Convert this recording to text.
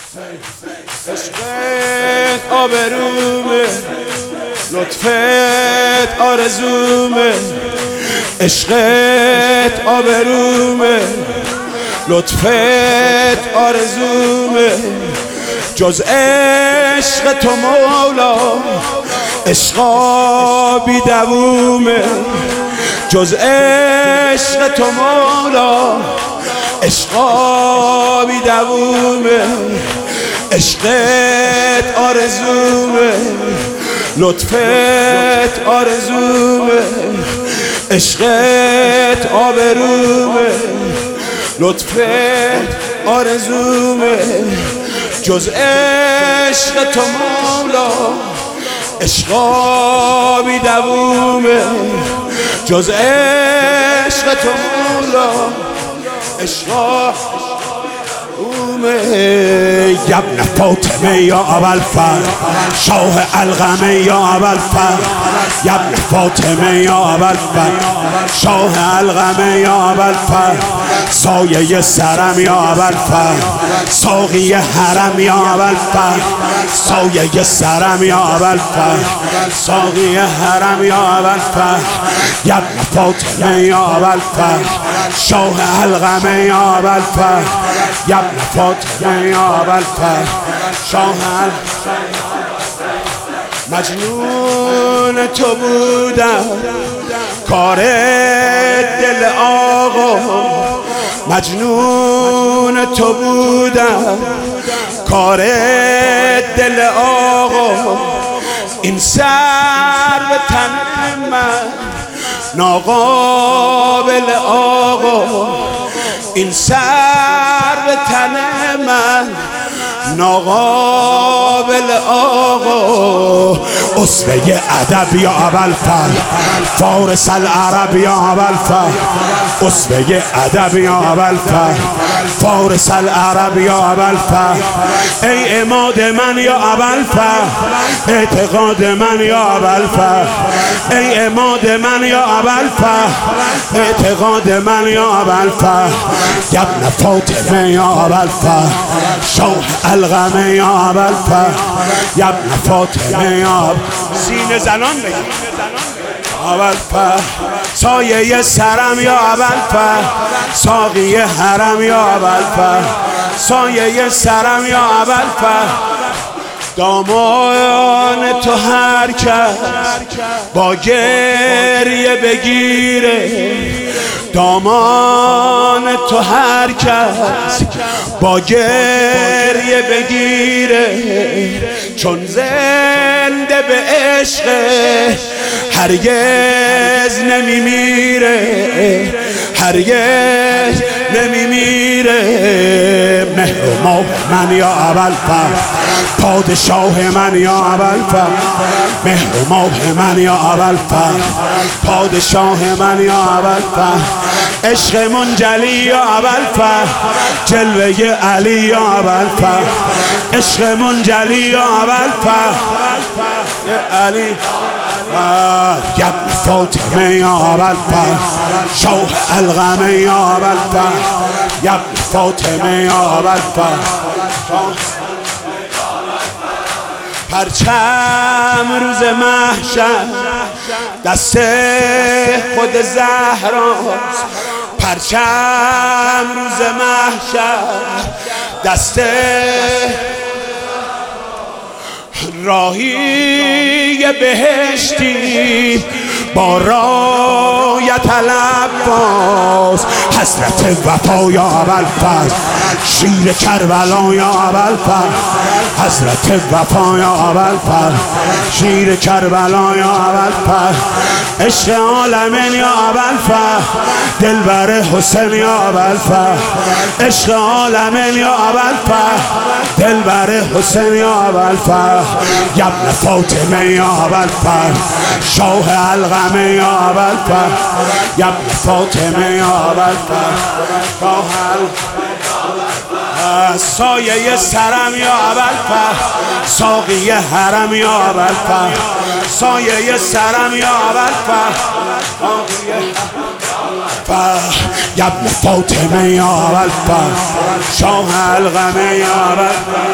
عشقت آبرومه، لطفت آرزومه. عشقت آبرومه، لطفت آرزومه. جز عشق تو مولا عشقا بی دوومه. جز عشق تو مولا عشقا بی دوومه. عشقت آرزومه، لطفت آرزومه. عشقت آبرومه، لطفت آرزومه. جز عشق تو مولا عشقا بی دوومه. جز عشق تو مولا عشقا یا ابن فاطمه یا ابوالفضل شاه القمه یا ابوالفضل. یا ابن فاطمه یا ابوالفضل شاه القمه یا ابوالفضل. سایه سرم یا ابوالفضل ساقی حرم یا ابوالفضل. سایه سرم یا ابوالفضل ساقی حرم یا ابوالفضل. یا ابن فاطمه یا ابوالفضل شاه القمه یا ابوالفضل. یا ابن فاطمه یا ابوالفضل شاه مجنون تو بودم کار دل آقا. مجنون تو بودم کار دل آقا. این سر به تن من ناقابل آقا. این سر به تن من ناقابل آقا. اسوه ادب یا ابوالفضل فارس العرب یا ابوالفضل. اسوه ادب یا ابوالفضل فارس العرب یا ابوالفضل. ای عماد من یا ابوالفضل اعتقاد من یا ابوالفضل. ای عماد من یا ابوالفضل اعتقاد من یا ابوالفضل. یا ابن فاطمه یا ابوالفضل شاه القمه یا ابوالفضل. یا ابن فاطمه یا سینه زنان بگید ابوالفضل. سایه سرم یا ابوالفضل ساقی حرم یا ابوالفضل. سایه سرم یا ابوالفضل. دامان تو هر کس با گریه بگیره. دامان تو هر کس با گریه بگیره. چون زنده به عشق هرگز نمیمیره. هرگز نمیمیره. مهر و ماه من یا ابوالفضل پادشاه من یا ابوالفضل. مهر و ماه من یا ابوالفضل پادشاه من یا ابوالفضل. عشق منجلی یا ابوالفضل جلوه علی یا ابوالفضل. عشق منجلی یا ابوالفضل علی. یا ابن فاطمه یا ابوالفضل شاه القمه یا ابوالفضل. یا ابن فاطمه یا ابوالفضل پرچم روز محشر دست خود زهراست. پرچم روز محشر دست راهی بهشتی با رایت العباس. حضرت وفا یا ابوالفضل شیر کربلا یا ابوالفضل. حضرت وفا یا ابوالفضل شیر کربلا یا ابوالفضل. عشق عالمین یا ابوالفضل دلبر حسین یا ابوالفضل. عشق عالمین یا ابوالفضل دلبر حسین یا ابوالفضل. یا ابن فاطمه یا ابوالفضل شاه القمه یا ابوالفضل. یا ابن فاطمه یا ابوالفضل شاه سایه سرم یا ابوالفضل ساقی حرم یا ابوالفضل. سایه سرم یا ابوالفضل یا ابن فاطمه یا ابوالفضل شاه القمه یا ابوالفضل.